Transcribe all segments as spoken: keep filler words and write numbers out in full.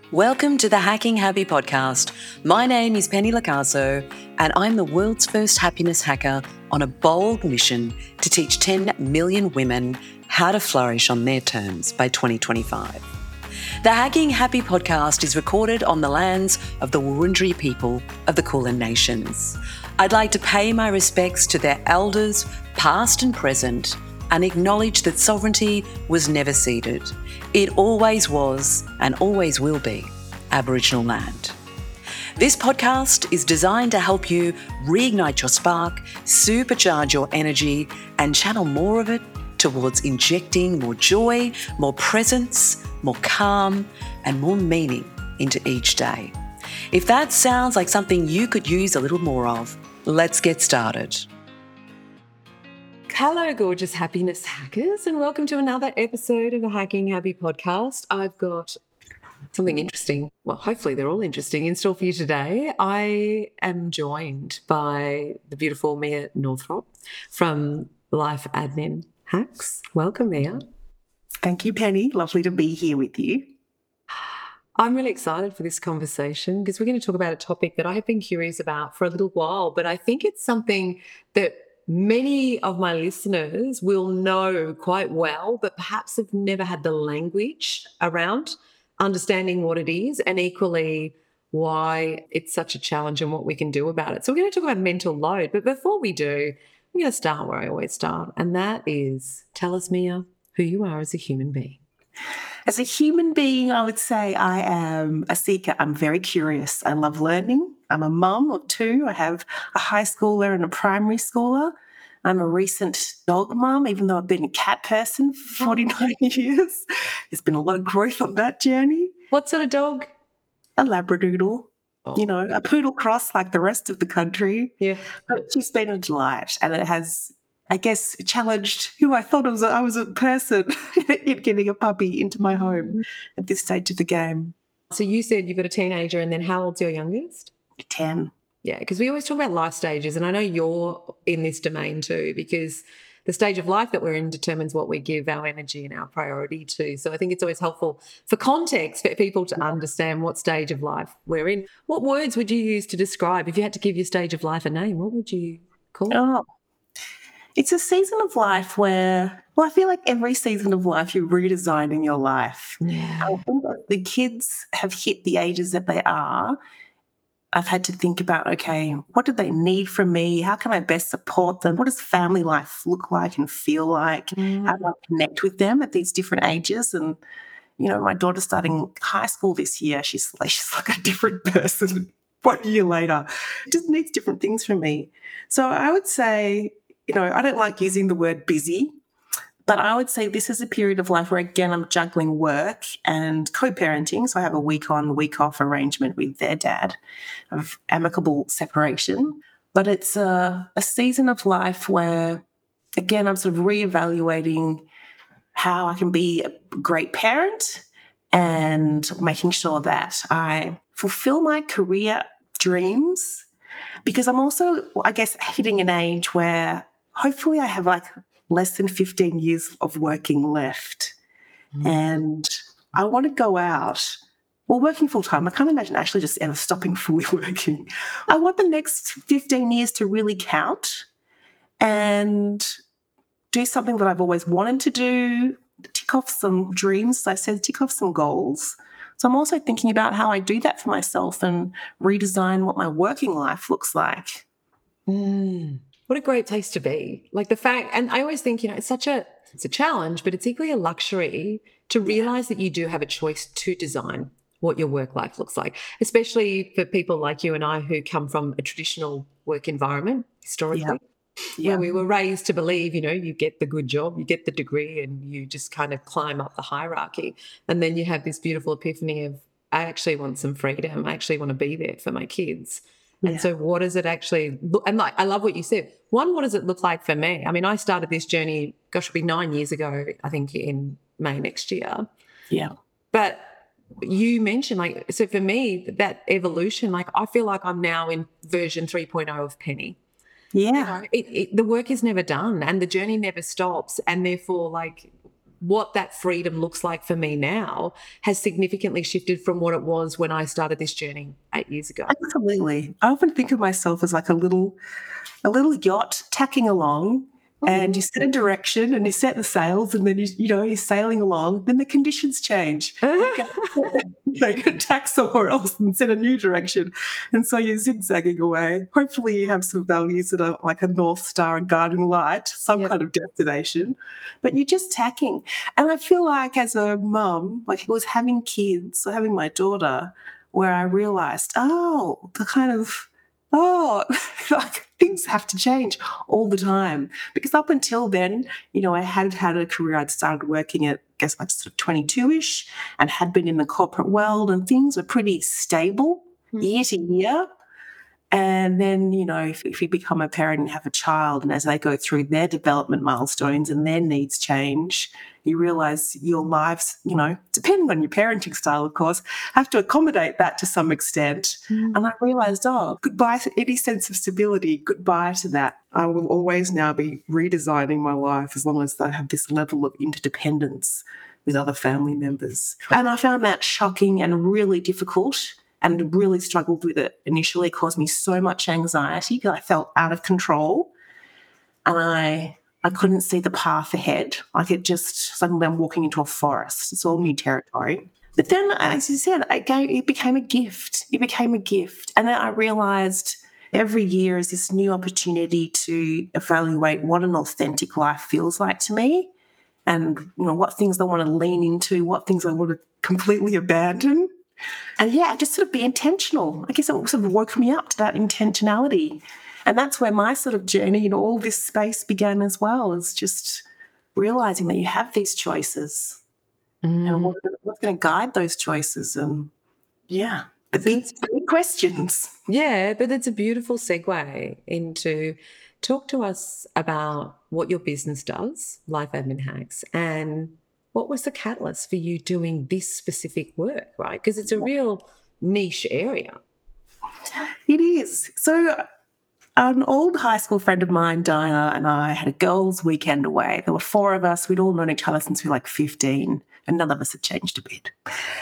Welcome to the Hacking Happy podcast. My name is Penny Lacasso, and I'm the world's first happiness hacker on a bold mission to teach ten million women how to flourish on their terms by twenty twenty-five. The Hacking Happy podcast is recorded on the lands of the Wurundjeri people of the Kulin Nations. I'd like to pay my respects to their elders, past and present, and acknowledge that sovereignty was never ceded. It always was and always will be Aboriginal land. This podcast is designed to help you reignite your spark, supercharge your energy, and channel more of it towards injecting more joy, more presence, more calm, and more meaning into each day. If that sounds like something you could use a little more of, let's get started. Hello, gorgeous happiness hackers, and welcome to another episode of the Hacking Happy podcast. I've got something interesting, well, hopefully they're all interesting, in store for you today. I am joined by the beautiful Mia Northrop from Life Admin Hacks. Welcome, Mia. Thank you, Penny. Lovely to be here with you. I'm really excited for this conversation because we're going to talk about a topic that I have been curious about for a little while, but I think it's something that many of my listeners will know quite well, but perhaps have never had the language around understanding what it is and equally why it's such a challenge and what we can do about it. So we're going to talk about mental load. But before we do, I'm going to start where I always start, and that is tell us, Mia, who you are as a human being. As a human being, I would say I am a seeker. I'm very curious. I love learning. I'm a mum of two. I have a high schooler and a primary schooler. I'm a recent dog mum, even though I've been a cat person for forty-nine years. There's been a lot of growth on that journey. What sort of dog? A Labradoodle. Oh. You know, a poodle cross like the rest of the country. Yeah. But she's been a delight, and it has, I guess, challenged who I thought was a, I was a person in getting a puppy into my home at this stage of the game. So you said you've got a teenager, and then how old's your youngest? ten. Yeah, because we always talk about life stages, and I know you're in this domain too, because the stage of life that we're in determines what we give our energy and our priority to. So I think it's always helpful for context for people to understand what stage of life we're in. What words would you use to describe, if you had to give your stage of life a name, what would you call it? Oh, it's a season of life where, well, I feel like every season of life you're redesigning your life. Yeah. I think that the kids have hit the ages that they are. I've had to think about, okay, what do they need from me? How can I best support them? What does family life look like and feel like? Mm. How do I connect with them at these different ages? And, you know, my daughter's starting high school this year. She's like, she's like a different person one year later. It just needs different things from me. So I would say, you know, I don't like using the word busy, but I would say this is a period of life where, again, I'm juggling work and co-parenting. So I have a week on, week off arrangement with their dad of amicable separation. But it's a, a season of life where, again, I'm sort of reevaluating how I can be a great parent and making sure that I fulfill my career dreams, because I'm also, I guess, hitting an age where hopefully I have like less than fifteen years of working left. Mm. And I want to go out, well, working full time. I can't imagine actually just ever stopping fully working. I want the next fifteen years to really count and do something that I've always wanted to do, tick off some dreams, as I said, tick off some goals. So I'm also thinking about how I do that for myself and redesign what my working life looks like. Mm. What a great place to be. Like the fact, and I always think, you know, it's such a, it's a challenge, but it's equally a luxury to realize that you do have a choice to design what your work life looks like, especially for people like you and I who come from a traditional work environment historically, Yeah. Yeah. where we were raised to believe, you know, you get the good job, you get the degree, and you just kind of climb up the hierarchy. And then you have this beautiful epiphany of, I actually want some freedom. I actually want to be there for my kids. And Yeah. so what does it actually look, and like, I love what you said. One, what does it look like for me? I mean, I started this journey, gosh, it'll be nine years ago, I think in May next year. Yeah. But you mentioned, like, so for me, that evolution, like, I feel like I'm now in version three point oh of Penny. Yeah. You know, it, it, the work is never done and the journey never stops. And therefore, like, what that freedom looks like for me now has significantly shifted from what it was when I started this journey eight years ago. Absolutely. I often think of myself as like a little, a little yacht tacking along, and you set a direction and you set the sails, and then you, you know, you're sailing along. Then the conditions change. They could tack somewhere else and set a new direction, and so you're zigzagging away. Hopefully, you have some values that are like a North Star and guiding light, some Yep. kind of destination. But you're just tacking. And I feel like as a mum, like I was having kids, so having my daughter, where I realised, oh, the kind of oh, like things have to change all the time. Because up until then, you know, I had had a career. I'd started working at, I guess, like sort of twenty-two-ish, and had been in the corporate world, and things were pretty stable Mm. year to year. And then, you know, if, if you become a parent and have a child, and as they go through their development milestones and their needs change, you realise your lives, you know, depending on your parenting style, of course, have to accommodate that to some extent. Mm. And I realised, oh, goodbye to any sense of stability, goodbye to that. I will always now be redesigning my life as long as I have this level of interdependence with other family members. And I found that shocking and really difficult, and really struggled with it. Initially, it caused me so much anxiety because I felt out of control, and I I couldn't see the path ahead. Like it just suddenly I'm walking into a forest. It's all new territory. But then, as you said, it, gave, it became a gift. It became a gift, and then I realised every year is this new opportunity to evaluate what an authentic life feels like to me, and you know what things I want to lean into, what things I want to completely abandon. And yeah, just sort of be intentional. I guess it sort of woke me up to that intentionality. And that's where my sort of journey in all this space began as well, is just realising that you have these choices Mm. and what, what's going to guide those choices. And yeah, the big, big questions. Yeah, but it's a beautiful segue into talk to us about what your business does, Life Admin Hacks, and what was the catalyst for you doing this specific work, right? Because it's a real niche area. It is. So an old high school friend of mine, Diana, and I had a girls' weekend away. There were four of us. We'd all known each other since we were like fifteen, and none of us had changed a bit.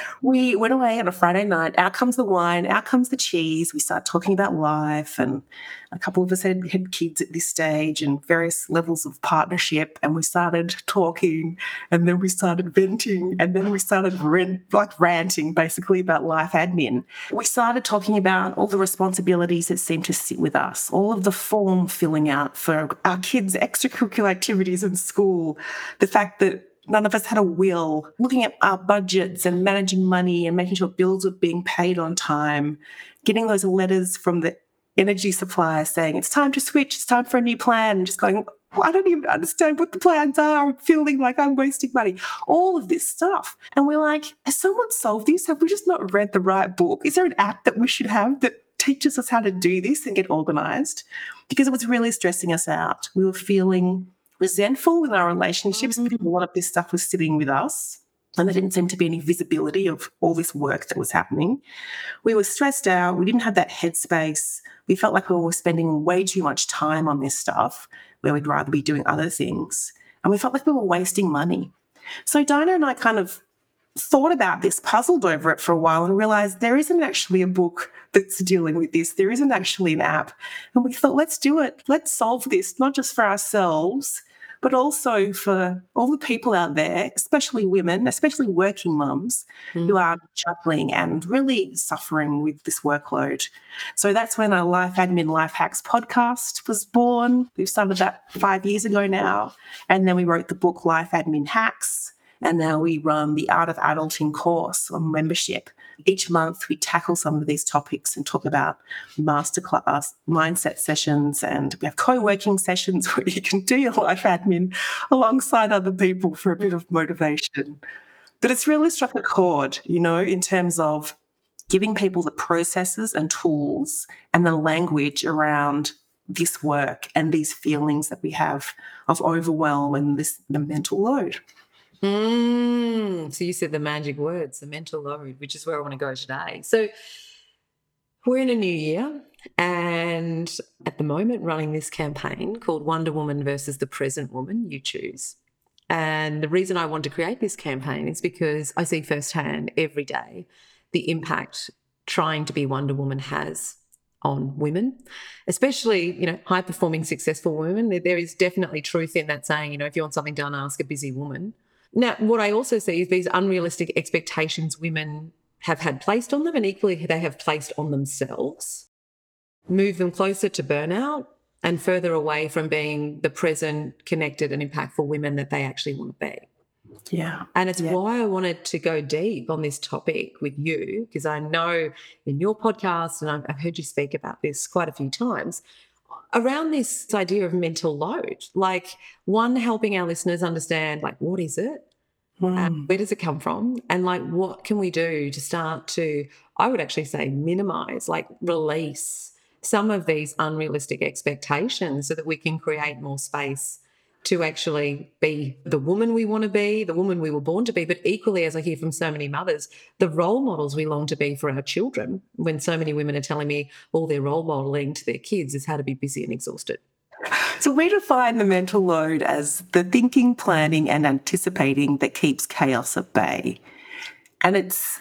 We went away on a Friday night. Out comes the wine, out comes the cheese. We start talking about life, and a couple of us had, had kids at this stage and various levels of partnership, and we started talking, and then we started venting, and then we started rant, like ranting basically about life admin. We started talking about all the responsibilities that seemed to sit with us, all of the form filling out for our kids' extracurricular activities in school, the fact that none of us had a will, looking at our budgets and managing money and making sure bills were being paid on time, getting those letters from the energy supplier saying, it's time to switch, it's time for a new plan, and just going, well, I don't even understand what the plans are. I'm feeling like I'm wasting money. All of this stuff. And we're like, has someone solved this? Have we just not read the right book? Is there an app that we should have that teaches us how to do this and get organised? Because it was really stressing us out. We were feeling resentful in our relationships because a lot of this stuff was sitting with us, and there didn't seem to be any visibility of all this work that was happening. We were stressed out. We didn't have that headspace. We felt like we were spending way too much time on this stuff where we'd rather be doing other things. And we felt like we were wasting money. So Dinah and I kind of thought about this, puzzled over it for a while, and realised there isn't actually a book that's dealing with this. There isn't actually an app. And we thought, let's do it. Let's solve this, not just for ourselves, but also for all the people out there, especially women, especially working mums, mm. who are struggling and really suffering with this workload. So that's when our Life Admin Life Hacks podcast was born. We've started that five years ago now. And then we wrote the book Life Admin Hacks. And now we run the Art of Adulting course on membership. Each month we tackle some of these topics and talk about masterclass mindset sessions, and we have co-working sessions where you can do your life admin alongside other people for a bit of motivation. But it's really struck a chord, you know, in terms of giving people the processes and tools and the language around this work and these feelings that we have of overwhelm and this the mental load. Mm, so you said the magic words, the mental load, which is where I want to go today. So we're in a new year, and at the moment running this campaign called Wonder Woman versus the Present Woman, You Choose. And the reason I want to create this campaign is because I see firsthand every day the impact trying to be Wonder Woman has on women, especially, you know, high-performing, successful women. There, there is definitely truth in that saying, you know, if you want something done, ask a busy woman. Now, what I also see is these unrealistic expectations women have had placed on them, and equally they have placed on themselves, move them closer to burnout and further away from being the present, connected and impactful women that they actually want to be. Yeah. And it's yeah. why I wanted to go deep on this topic with you, because I know in your podcast, and I've, I've heard you speak about this quite a few times, around this idea of mental load, like one, helping our listeners understand, like, what is it? Mm. And where does it come from? And like, what can we do to start to, I would actually say, minimize, like release some of these unrealistic expectations so that we can create more space to actually be the woman we want to be, the woman we were born to be, but equally, as I hear from so many mothers, the role models we long to be for our children, when so many women are telling me all their role modelling to their kids is how to be busy and exhausted. So we define the mental load as the thinking, planning and anticipating that keeps chaos at bay. And it's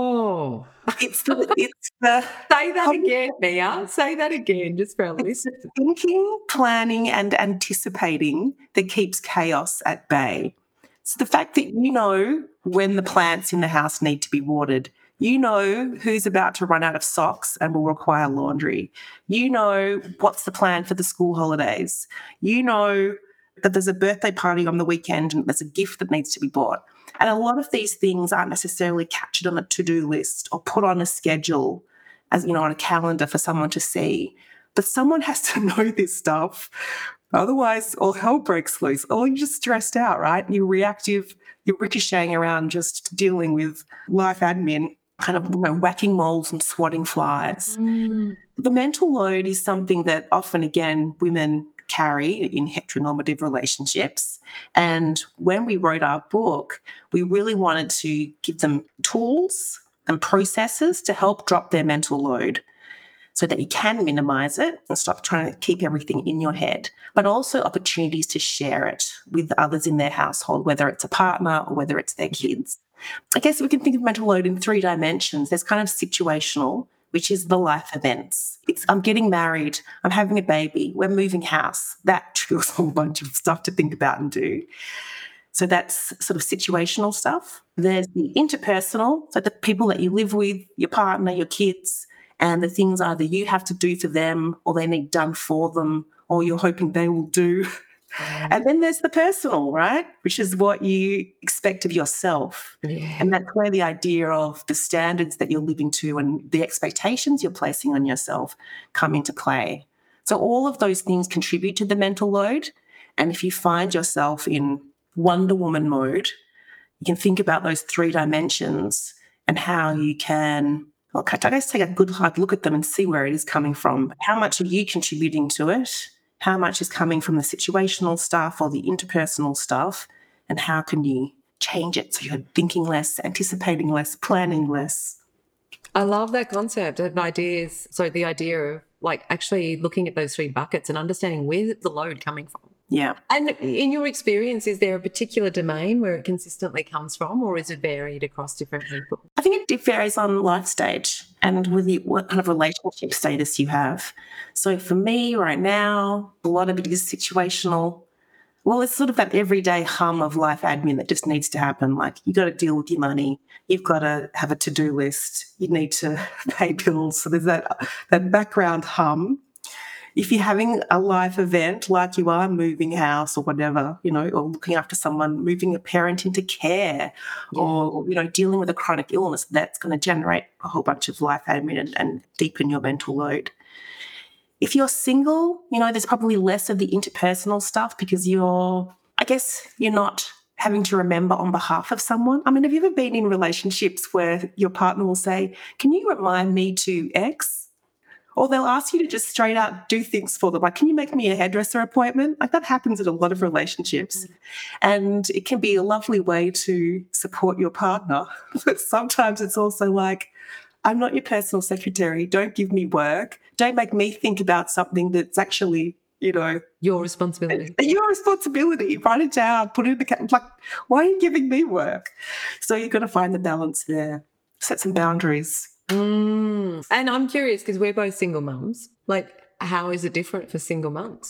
oh, it's the it's the say that again, Mia. Say that again, just for our listeners. Thinking, planning, and anticipating that keeps chaos at bay. So the fact that you know when the plants in the house need to be watered, you know who's about to run out of socks and will require laundry. You know what's the plan for the school holidays. You know that there's a birthday party on the weekend and there's a gift that needs to be bought. And a lot of these things aren't necessarily captured on a to-do list or put on a schedule, as you know, on a calendar for someone to see. But someone has to know this stuff. Otherwise, all hell breaks loose. Or you're just stressed out, right? You're reactive, you're ricocheting around just dealing with life admin, kind of, you know, whacking moles and swatting flies. Mm. The mental load is something that often, again, women carry in heteronormative relationships. And when we wrote our book, we really wanted to give them tools and processes to help drop their mental load so that you can minimize it and stop trying to keep everything in your head, but also opportunities to share it with others in their household, whether it's a partner or whether it's their kids. I guess we can think of mental load in three dimensions. There's kind of situational, which is the life events. It's, I'm getting married, I'm having a baby, we're moving house. That triggers a whole bunch of stuff to think about and do. So that's sort of situational stuff. There's the interpersonal, so the people that you live with, your partner, your kids, and the things either you have to do for them or they need done for them or you're hoping they will do. Mm. And then there's the personal, right, which is what you expect of yourself. Yeah. And that's where the idea of the standards that you're living to and the expectations you're placing on yourself come into play. So all of those things contribute to the mental load. And if you find yourself in Wonder Woman mode, you can think about those three dimensions and how you can, well, I guess, take a good hard look at them and see where it is coming from. How much are you contributing to it? How much is coming from the situational stuff or the interpersonal stuff? And how can you change it so you're thinking less, anticipating less, planning less? I love that concept of ideas. So the idea of like actually looking at those three buckets and understanding where's the load coming from. Yeah. And in your experience, is there a particular domain where it consistently comes from, or is it varied across different people? I think it varies on life stage and with the, what kind of relationship status you have. So for me right now, a lot of it is situational. Well, it's sort of that everyday hum of life admin that just needs to happen. Like you got to deal with your money. You've got to have a to-do list. You need to pay bills. So there's that, that background hum. If you're having a life event like you are moving house or whatever, you know, or looking after someone, moving a parent into care, yeah. or, you know, dealing with a chronic illness, that's going to generate a whole bunch of life admin and, and deepen your mental load. If you're single, you know, there's probably less of the interpersonal stuff because you're, I guess, you're not having to remember on behalf of someone. I mean, have you ever been in relationships where your partner will say, can you remind me to X? Or they'll ask you to just straight out do things for them. Like, can you make me a hairdresser appointment? Like that happens in a lot of relationships. And it can be a lovely way to support your partner. But sometimes it's also like, I'm not your personal secretary. Don't give me work. Don't make me think about something that's actually you know. Your responsibility. Your responsibility. Write it down, put it in the cat. Like, why are you giving me work? So you've got to find the balance there. Set some boundaries. Mm. And I'm curious because we're both single mums. Like, how is it different for single mums?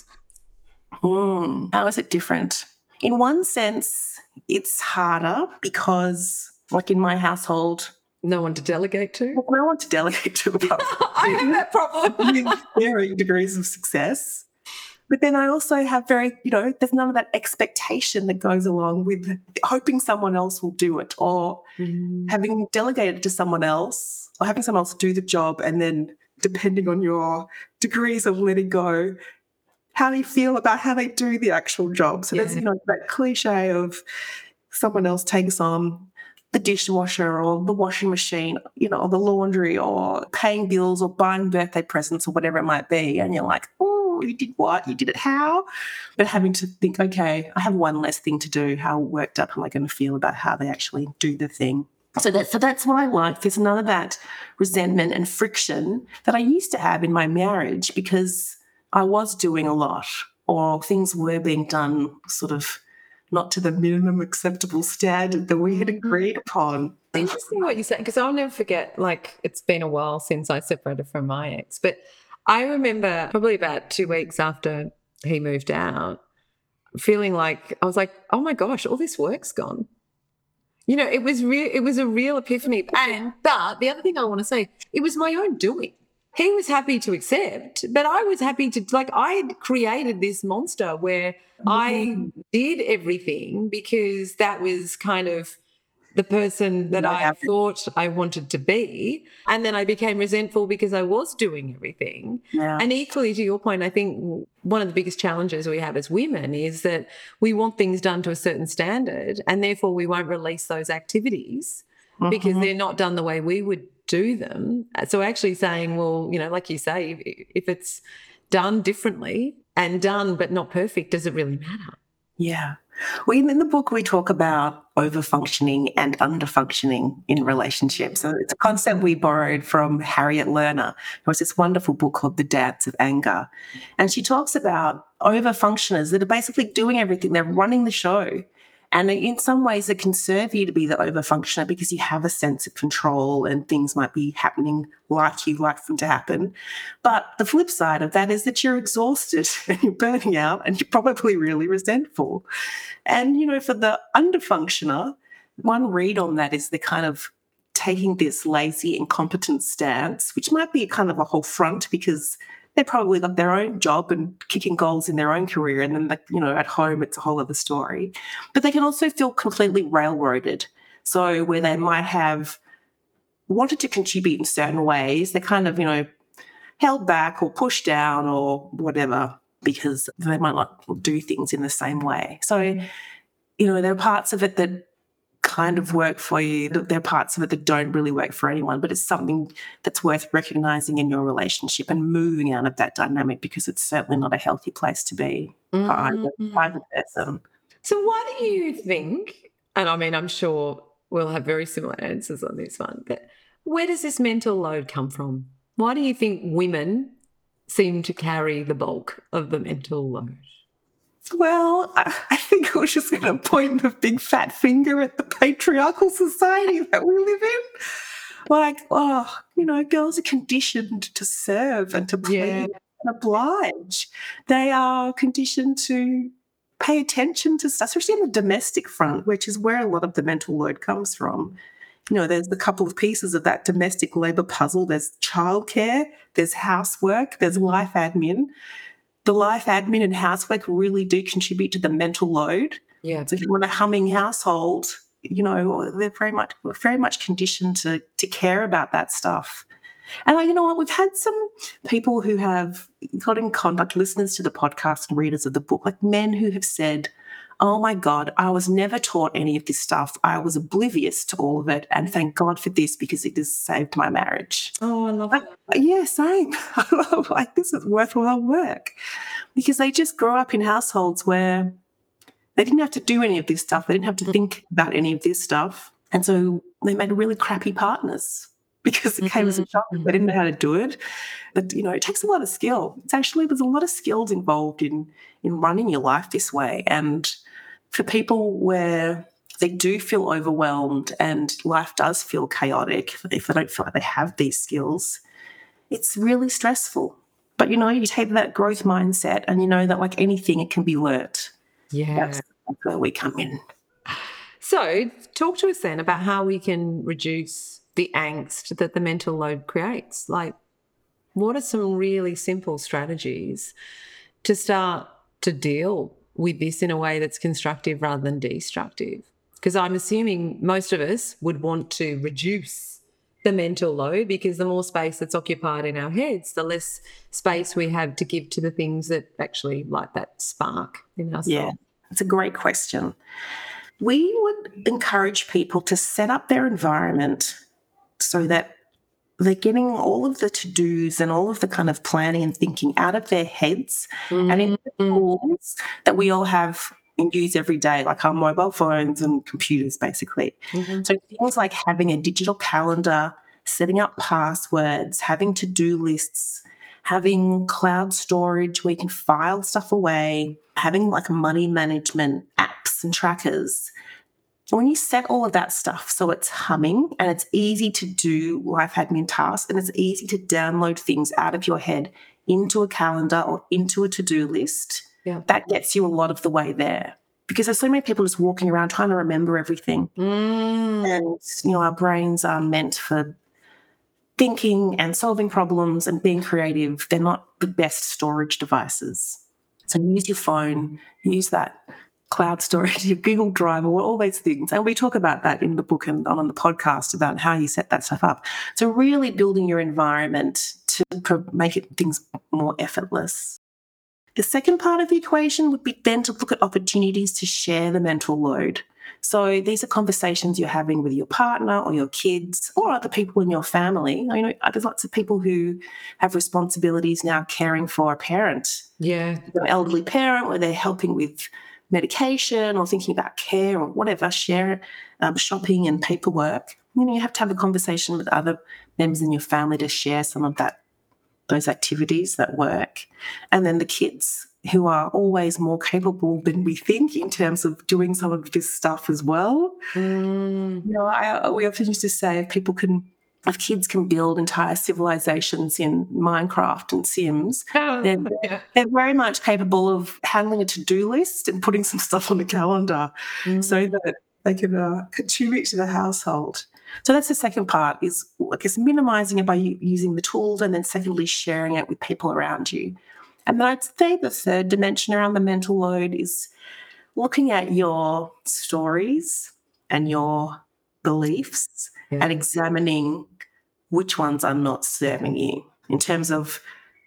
Mm. How is it different? In one sense, it's harder because, like in my household, no one to delegate to? No one to delegate to. I have that problem. With varying degrees of success. But then I also have very, you know, there's none of that expectation that goes along with hoping someone else will do it or mm. having delegated to someone else or having someone else do the job and then depending on your degrees of letting go, how do you feel about how they do the actual job? So yeah. There's, you know, that cliche of someone else takes on the dishwasher or the washing machine, you know, or the laundry or paying bills or buying birthday presents or whatever it might be. And you're like, oh, you did what? You did it how? But having to think, okay, I have one less thing to do. How worked up am I going to feel about how they actually do the thing? So, that, so that's what I like. There's none of that resentment and friction that I used to have in my marriage because I was doing a lot or things were being done sort of not to the minimum acceptable standard that we had agreed upon. Interesting what you said, because I'll never forget, like, it's been a while since I separated from my ex, but I remember probably about two weeks after he moved out, feeling like, I was like, oh my gosh, all this work's gone. You know, it was real, it was a real epiphany. And, but the other thing I want to say, it was my own doing. He was happy to accept, but I was happy to, like, I had created this monster where I did everything because that was kind of the person that I thought I wanted to be. And then I became resentful because I was doing everything. Yeah. And equally to your point, I think one of the biggest challenges we have as women is that we want things done to a certain standard and therefore we won't release those activities mm-hmm. because they're not done the way we would do them. So actually saying, well, you know, like you say, if it's done differently and done but not perfect, does it really matter? Yeah. Well, in the book, we talk about over-functioning and under-functioning in relationships. So it's a concept we borrowed from Harriet Lerner. It was this wonderful book called The Dance of Anger. And she talks about over-functioners that are basically doing everything. They're running the show. And in some ways, it can serve you to be the over-functioner because you have a sense of control and things might be happening like you like them to happen. But the flip side of that is that you're exhausted and you're burning out and you're probably really resentful. And, you know, for the under-functioner, one read on that is they're kind of taking this lazy, incompetent stance, which might be kind of a whole front because they're probably got their own job and kicking goals in their own career. And then, like, you know, at home, it's a whole other story. But they can also feel completely railroaded. So where they might have wanted to contribute in certain ways, they're kind of, you know, held back or pushed down or whatever because they might not do things in the same way. So, you know, there are parts of it that kind of work for you. There are parts of it that don't really work for anyone, but it's something that's worth recognising in your relationship and moving out of that dynamic because it's certainly not a healthy place to be for either, either person. So why do you think, and I mean, I'm sure we'll have very similar answers on this one, but where does this mental load come from? Why do you think women seem to carry the bulk of the mental load? Well, I think I was just going to point a big fat finger at the patriarchal society that we live in. Like, oh, you know, girls are conditioned to serve and to please yeah. and oblige. They are conditioned to pay attention to stuff, especially on the domestic front, which is where a lot of the mental load comes from. You know, there's a couple of pieces of that domestic labour puzzle. There's childcare, there's housework, there's life admin. The life admin and housework really do contribute to the mental load. Yeah. So if you want a humming household, you know, they're very much very much conditioned to to care about that stuff. And you know what, we've had some people who have got in contact, listeners to the podcast and readers of the book, like men who have said, oh my God, I was never taught any of this stuff. I was oblivious to all of it. And thank God for this because it has saved my marriage. Oh, I love like, that. Yeah, same. Like, this is worthwhile work because they just grew up in households where they didn't have to do any of this stuff. They didn't have to think about any of this stuff. And so they made really crappy partners because it came as a shock. They didn't know how to do it. But, you know, it takes a lot of skill. It's actually, there's a lot of skills involved in, in running your life this way. And for people where they do feel overwhelmed and life does feel chaotic, if they don't feel like they have these skills, it's really stressful. But, you know, you take that growth mindset and you know that like anything, it can be learnt. Yeah. That's where we come in. So talk to us then about how we can reduce the angst that the mental load creates. Like, what are some really simple strategies to start to deal with this in a way that's constructive rather than destructive? Because I'm assuming most of us would want to reduce the mental load, because the more space that's occupied in our heads, the less space we have to give to the things that actually light that spark in our soul. Yeah, it's a great question. We would encourage people to set up their environment so that they're getting all of the to-dos and all of the kind of planning and thinking out of their heads mm-hmm. and in the tools that we all have and use every day, like our mobile phones and computers, basically. Mm-hmm. So things like having a digital calendar, setting up passwords, having to-do lists, having cloud storage where you can file stuff away, having like money management apps and trackers. When you set all of that stuff so it's humming and it's easy to do life admin tasks and it's easy to download things out of your head into a calendar or into a to-do list, yeah. that gets you a lot of the way there. Because there's so many people just walking around trying to remember everything. Mm. And, you know, our brains are meant for thinking and solving problems and being creative. They're not the best storage devices. So use your phone, use that cloud storage, your Google Drive, or all those things. And we talk about that in the book and on the podcast about how you set that stuff up. So really building your environment to make it things more effortless. The second part of the equation would be then to look at opportunities to share the mental load. So these are conversations you're having with your partner or your kids or other people in your family. I know there's lots of people who have responsibilities now caring for a parent. Yeah. An elderly parent where they're helping with medication or thinking about care or whatever, share um, shopping and paperwork. You know, you have to have a conversation with other members in your family to share some of that, those activities, that work. And then the kids, who are always more capable than we think in terms of doing some of this stuff as well. Mm. You know, I, we often used to say if people can, if kids can build entire civilizations in Minecraft and Sims, oh, then yeah. they're very much capable of handling a to-do list and putting some stuff on the calendar mm. so that they can uh, contribute to the household. So that's the second part, is I guess minimising it by using the tools, and then secondly sharing it with people around you. And then I'd say the third dimension around the mental load is looking at your stories and your beliefs yeah. and examining which ones are not serving you in terms of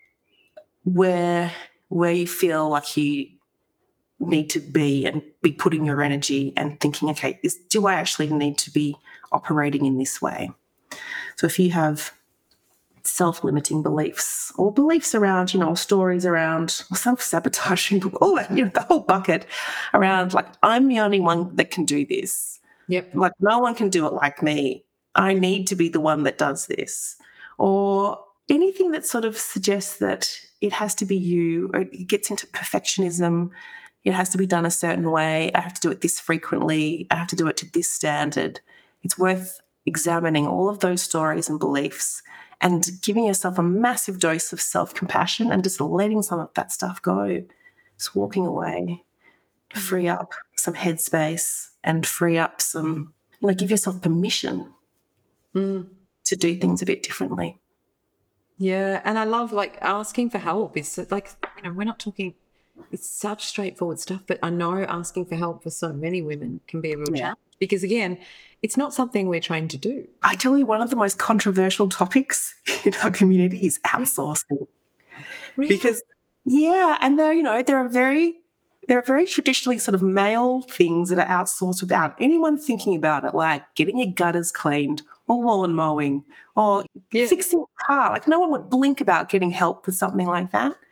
where where you feel like you need to be and be putting your energy and thinking, okay, is, do I actually need to be operating in this way? So if you have self-limiting beliefs or beliefs around, you know, stories around self-sabotaging, all that, you know, the whole bucket around like, I'm the only one that can do this. Yep. Like no one can do it like me. I need to be the one that does this. Or anything that sort of suggests that it has to be you, or it gets into perfectionism. It has to be done a certain way. I have to do it this frequently. I have to do it to this standard. It's worth examining all of those stories and beliefs and giving yourself a massive dose of self-compassion and just letting some of that stuff go. Just walking away, free up some headspace and free up some, you know, give yourself permission mm. to do things a bit differently. Yeah, and I love, like, asking for help. It's like, you know, we're not talking, it's such straightforward stuff, but I know asking for help for so many women can be a real yeah. challenge because, again, it's not something we're trained to do. I tell you, one of the most controversial topics in our community is outsourcing. Really? Because, yeah, and there, you know, there are very, there are very traditionally sort of male things that are outsourced without anyone thinking about it, like getting your gutters cleaned or lawn mowing or yeah. fixing a car. Like no one would blink about getting help with something like that.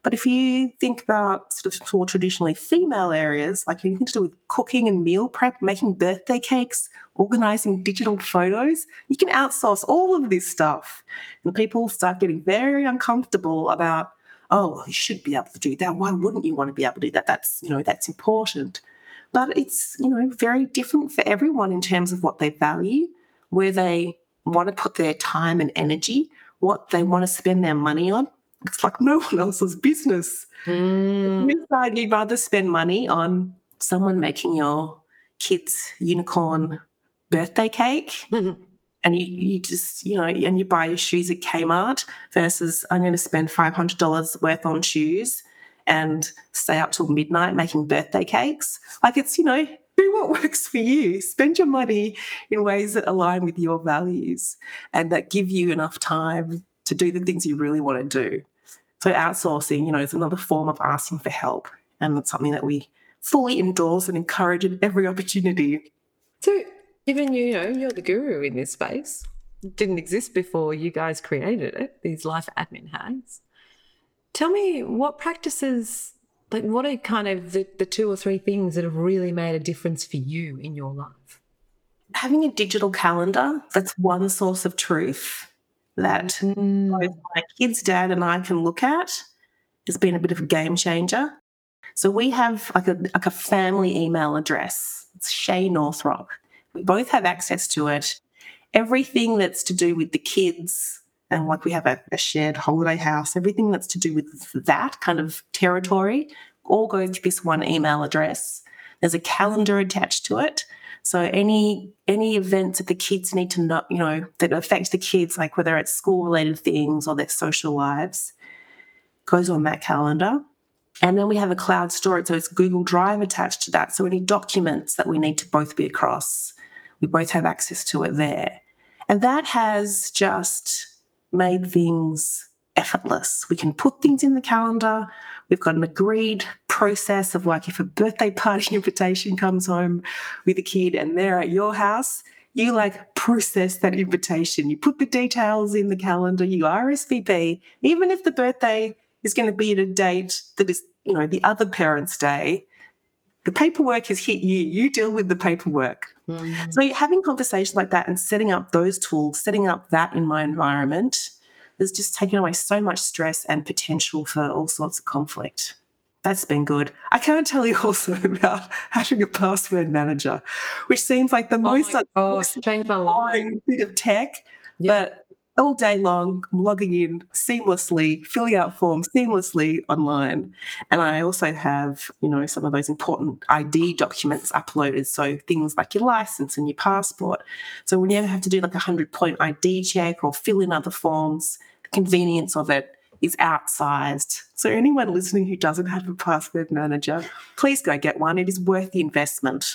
But if you think about sort of more traditionally female areas, like anything to do with cooking and meal prep, making birthday cakes, organising digital photos, you can outsource all of this stuff. And people start getting very uncomfortable about, oh, you should be able to do that. Why wouldn't you want to be able to do that? That's, you know, that's important. But it's, you know, very different for everyone in terms of what they value, where they want to put their time and energy, what they want to spend their money on. It's like no one else's business. Mm. You decide you'd rather spend money on someone making your kid's unicorn birthday cake, Mm-hmm. and you, you just, you know, and you buy your shoes at Kmart versus I'm going to spend five hundred dollars worth on shoes and stay up till midnight making birthday cakes. Like, it's, you know, do what works for you. Spend your money in ways that align with your values and that give you enough time to do the things you really want to do. So outsourcing, you know, is another form of asking for help, and it's something that we fully endorse and encourage at every opportunity. So given you, you know, you're the guru in this space, it didn't exist before you guys created it, these life admin hacks. Tell me what practices, like what are kind of the, the two or three things that have really made a difference for you in your life? Having a digital calendar, that's one source of truth that Mm. both my kid's dad and I can look at, has been a bit of a game changer. So we have like a like a family email address. It's Shay Northrop. We both have access to it. Everything that's to do with the kids, and like we have a, a shared holiday house, everything that's to do with that kind of territory all goes to this one email address. There's a calendar attached to it. So any any events that the kids need to know, you know, that affect the kids, like whether it's school-related things or their social lives, goes on that calendar. And then we have a cloud storage, so it's Google Drive attached to that. So any documents that we need to both be across, we both have access to it there. And that has just made things effortless. We can put things in the calendar. We've got an agreed process of, like, if a birthday party invitation comes home with a kid and they're at your house, you like process that invitation. You put the details in the calendar, you R S V P, even if the birthday is going to be at a date that is, you know, the other parent's day. The paperwork has hit you. You deal with the paperwork. Mm-hmm. So having conversations like that and setting up those tools, setting up that in my environment, has just taken away so much stress and potential for all sorts of conflict. That's been good. I can't tell you also about having a password manager, which seems like the Oh most my gosh, changed my life. bit of tech, Yeah. but all day long, I'm logging in seamlessly, filling out forms seamlessly online. And I also have, you know, some of those important I D documents uploaded. So things like your license and your passport. So when you ever have to do like a hundred-point I D check or fill in other forms, the convenience of it is outsized. So anyone listening who doesn't have a password manager, please go get one. It is worth the investment.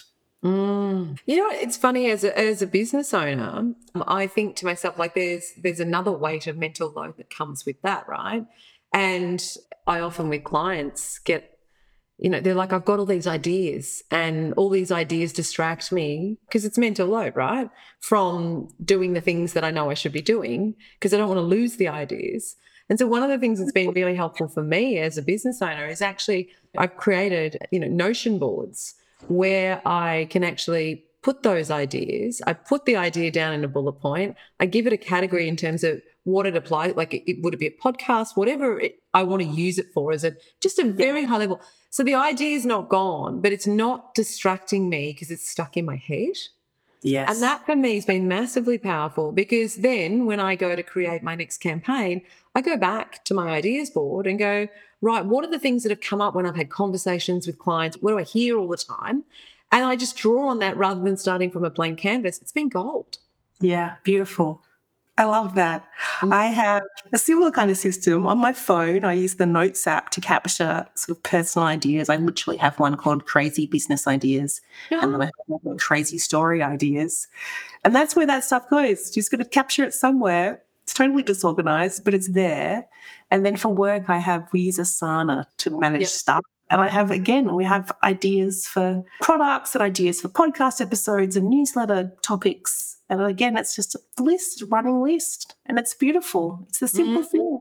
Mm. You know, it's funny, as a, as a business owner, I think to myself, like, there's there's another weight of mental load that comes with that, right? And I often with clients get, you know, they're like, I've got all these ideas and all these ideas distract me because it's mental load, right? From doing the things that I know I should be doing because I don't want to lose the ideas. And so one of the things that's been really helpful for me as a business owner is actually I've created, you know, Notion boards where I can actually put those ideas. I put the idea down in a bullet point. I give it a category in terms of what it applies, like it, it, would it be a podcast, whatever it, I want to use it for, is it just a very high level. So the idea is not gone, but it's not distracting me because it's stuck in my head. Yes. And that for me has been massively powerful because then when I go to create my next campaign, I go back to my ideas board and go, right, what are the things that have come up when I've had conversations with clients? What do I hear all the time? And I just draw on that rather than starting from a blank canvas. It's been gold. Yeah, beautiful. I love that. I have a similar kind of system on my phone. I use the Notes app to capture sort of personal ideas. I literally have one called Crazy Business Ideas, Yeah. and then I have one called Crazy Story Ideas. And that's where that stuff goes. Just got to capture it somewhere. It's totally disorganized, but it's there. And then for work, I have, we use Asana to manage Yep. stuff. And I have, again, we have ideas for products and ideas for podcast episodes and newsletter topics. And again, it's just a list, running list, and it's beautiful. It's a simple Mm. thing.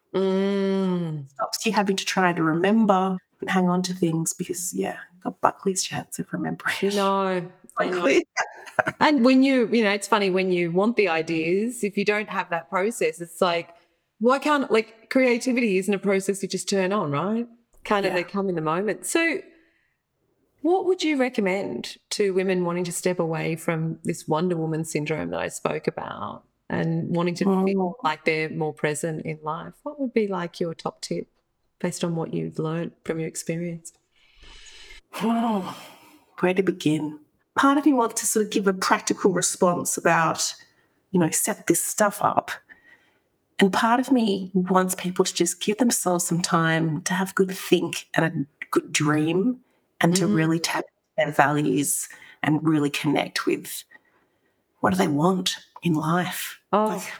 Mm. Stops you having to try to remember and hang on to things because, yeah, got Buckley's chance of remembering. No. I know. Buckley. And when you, you know, it's funny when you want the ideas, if you don't have that process, it's like, why can't, like, creativity isn't a process you just turn on, right? Kind of, Yeah. they come in the moment. So what would you recommend to women wanting to step away from this Wonder Woman syndrome that I spoke about and wanting to Oh. feel like they're more present in life? What would be like your top tip based on what you've learned from your experience? Oh, where to begin? Part of me wants to sort of give a practical response about, you know, set this stuff up. And part of me wants people to just give themselves some time to have a good think and a good dream and to Mm. really tap into their values and really connect with what do they want in life. Oh, Like,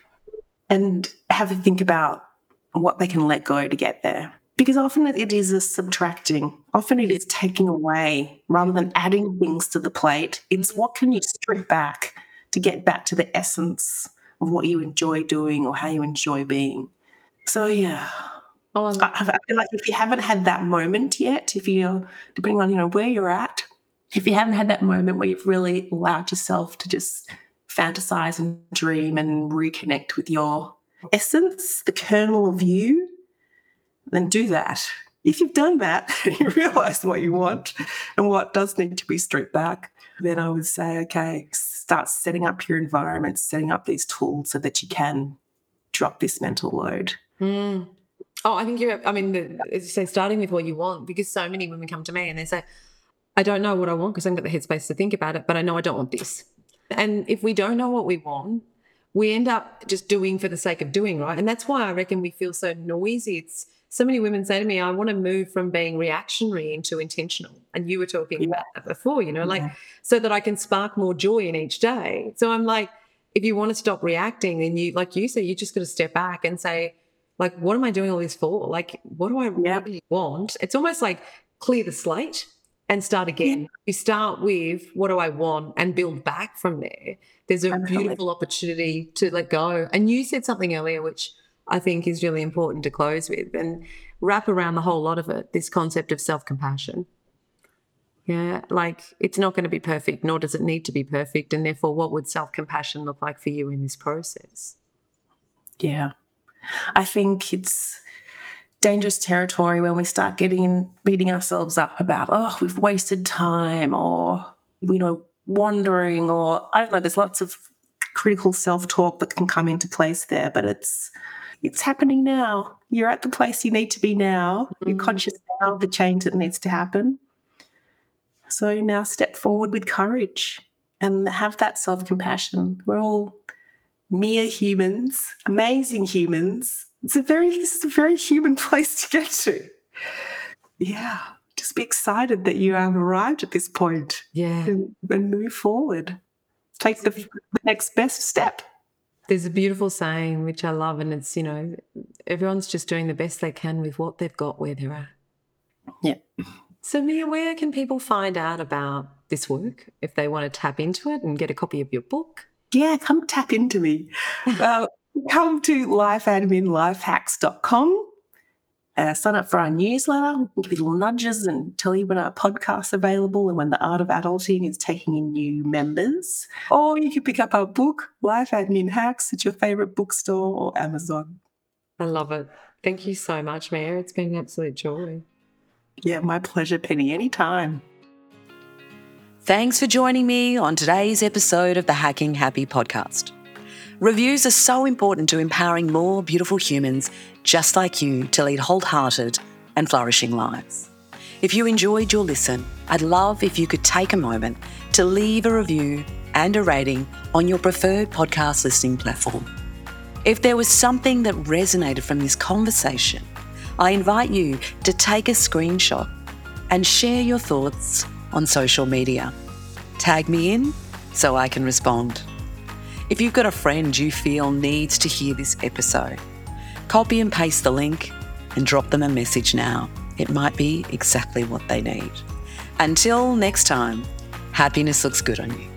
and have a think about what they can let go to get there. Because often it is a subtracting. Often it is taking away rather than adding things to the plate. It's what can you strip back to get back to the essence of what you enjoy doing or how you enjoy being. So, yeah. oh, I I feel like if you haven't had that moment yet, if you're, depending on, you know, where you're at, if you haven't had that moment where you've really allowed yourself to just fantasize and dream and reconnect with your essence, the kernel of you, then do that. If you've done that and you realise what you want and what does need to be stripped back, then I would say, okay, start setting up your environment, setting up these tools so that you can drop this mental load. Mm. Oh, I think you're, I mean, the, as you say, starting with what you want, because so many women come to me and they say, I don't know what I want because I haven't got the headspace to think about it, but I know I don't want this. And if we don't know what we want, we end up just doing for the sake of doing, right? And that's why I reckon we feel so noisy. It's so many women say to me, I want to move from being reactionary into intentional. And you were talking Yeah. about that before, you know, like Yeah. so that I can spark more joy in each day. So I'm like, if you want to stop reacting, then you, like you say, you just got to step back and say, like, what am I doing all this for? Like, what do I Yeah. really want? It's almost like clear the slate and start again. You start with what do I want and build back from there. There's a Absolutely. beautiful opportunity to let go. And you said something earlier, which I think is really important to close with and wrap around the whole lot of it, this concept of self-compassion. Yeah, like it's not going to be perfect, nor does it need to be perfect. And therefore, what would self-compassion look like for you in this process? Yeah. I think it's dangerous territory when we start getting beating ourselves up about, oh, we've wasted time or, you know, wandering or I don't know, there's lots of critical self-talk that can come into place there, but it's it's happening now. You're at the place you need to be now. You're conscious now of the change that needs to happen. So now step forward with courage and have that self-compassion. We're all mere humans, amazing humans. It's a very, it's a very human place to get to. Yeah, just be excited that you have arrived at this point Yeah. and, and move forward. Take the, the next best step. There's a beautiful saying, which I love, and it's, you know, everyone's just doing the best they can with what they've got where they're at. Yeah. So, Mia, where can people find out about this work if they want to tap into it and get a copy of your book? Yeah, come tap into me. uh, come to life admin life hacks dot com. Uh, sign up for our newsletter. We'll give you little nudges and tell you when our podcast's available and when the Art of Adulting is taking in new members. Or you can pick up our book, Life Admin Hacks, at your favourite bookstore or Amazon. I love it. Thank you so much, Mia. It's been an absolute joy. Yeah, my pleasure, Penny. Anytime. Thanks for joining me on today's episode of the Hacking Happy podcast. Reviews are so important to empowering more beautiful humans just like you to lead wholehearted and flourishing lives. If you enjoyed your listen, I'd love if you could take a moment to leave a review and a rating on your preferred podcast listening platform. If there was something that resonated from this conversation, I invite you to take a screenshot and share your thoughts on social media. Tag me in so I can respond. If you've got a friend you feel needs to hear this episode, copy and paste the link and drop them a message now. It might be exactly what they need. Until next time, happiness looks good on you.